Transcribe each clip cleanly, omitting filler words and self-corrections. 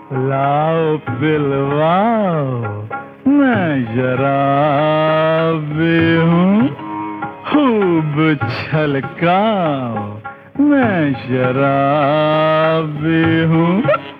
लाओ पिलवाओ, मैं शराबी हूँ। खूब छलकाओ, मैं शराबी हूँ।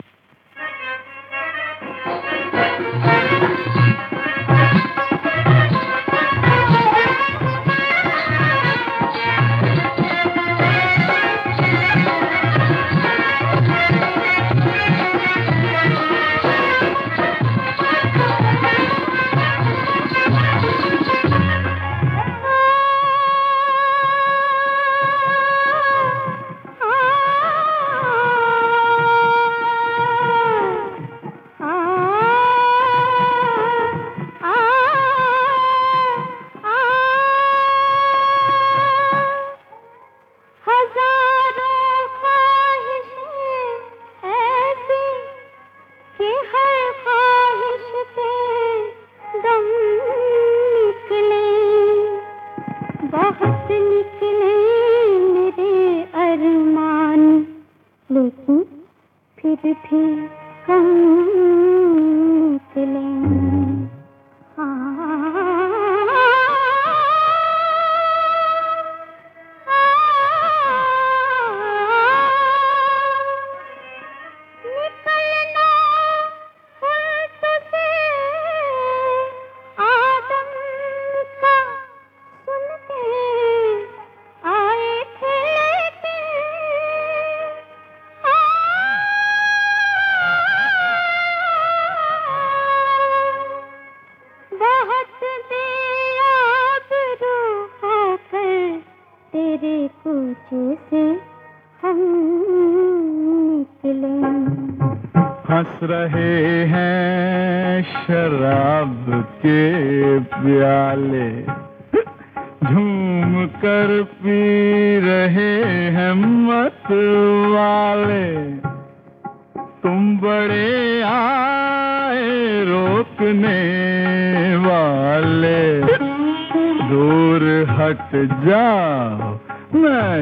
बहुत निकले मेरे अरमान, लेकिन फिर भी कम निकले। तेरे कूचे से हम निकले। हंस रहे हैं शराब के प्याले, झूम कर पी रहे हैं मत वाले। तुम बड़े आए रोकने वाले, दूर हट जाओ, मैं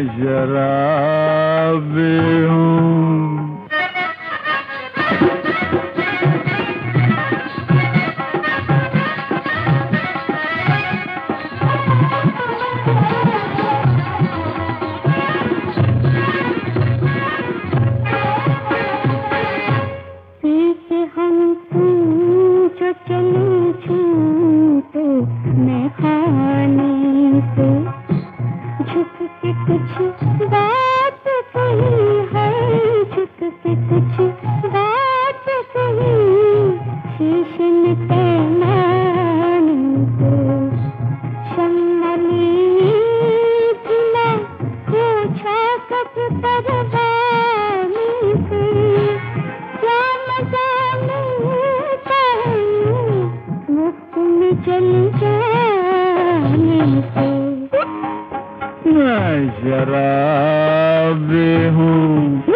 शराबी हूँ। पीछे हम जो चले छूटे मैं खाने से, झुक के कुछ बात कही है, झुक के कुछ बात कही, शीशे में पैमाने से। शम्मली बिना पूछा कब परवाने से, क्या मजा मिलता है मुफ्त में चल जाने से। मैं शराबी हूँ।